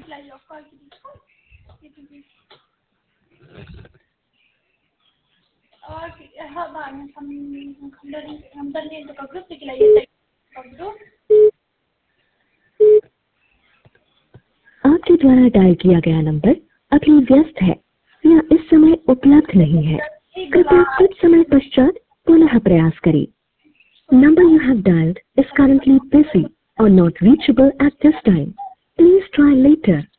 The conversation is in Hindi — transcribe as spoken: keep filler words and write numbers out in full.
दिखलाइए ऑफ कॉल की और हाँ हम हम नंबर नहीं तो ग्रुप दिखलाइए ग्रुप। आपके द्वारा डायल किया गया नंबर अभी व्यस्त है या इस समय उपलब्ध नहीं है। कृपया कुछ समय पश्चात पुनः प्रयास करें। Number you have dialed is currently busy or not reachable at this time. Please try later.